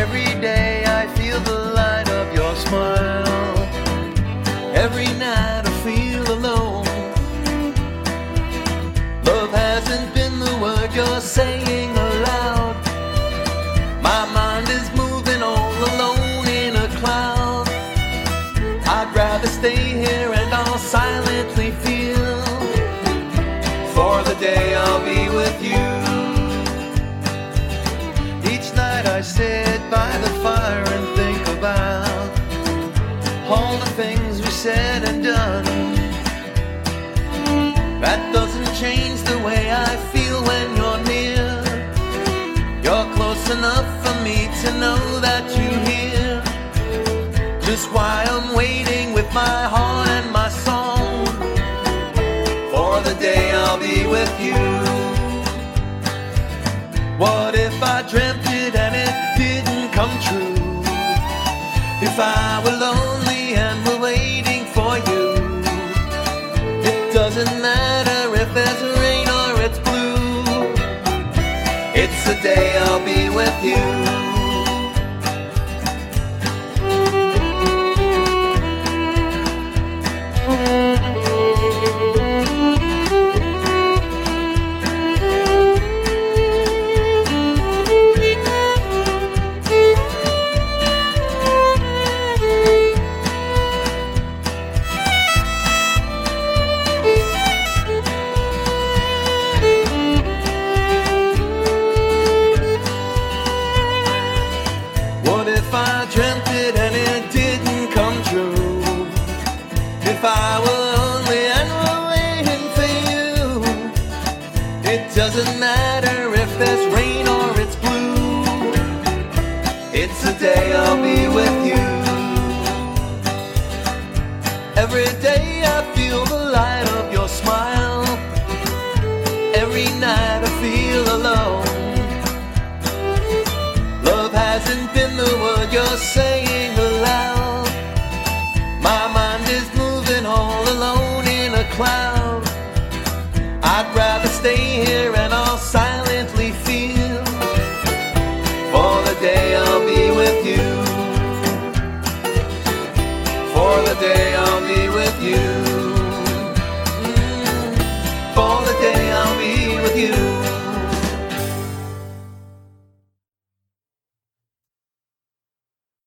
Every day I feel the light of your smile. Every night I feel alone. Love hasn't been the word you're saying aloud. My mind is moving all alone in a cloud. I'd rather stay here and I'll silently feel for the day I'll be with you. Each night I sit by the fire and think about all the things we said and done. That doesn't change the way I feel when you're near. You're close enough for me to know that you're here. Just why I'm waiting with my heart and my song for the day I'll be with you. What if I dreamt it and it didn't come true? If I were lonely and were waiting for you. It doesn't matter if there's rain or it's blue. It's the day I'll be with you. What if I dreamt it and it didn't come true? If I were lonely and were waiting for you. It doesn't matter if there's rain or it's blue. It's the day I'll be with you. Every day I feel the light of your smile. Every night I feel alone. Love hasn't been the word you're saying aloud. My mind is moving all alone in a cloud. I'd rather stay here and I'll silently feel for the day I'll be with you. For the day I'll be with you.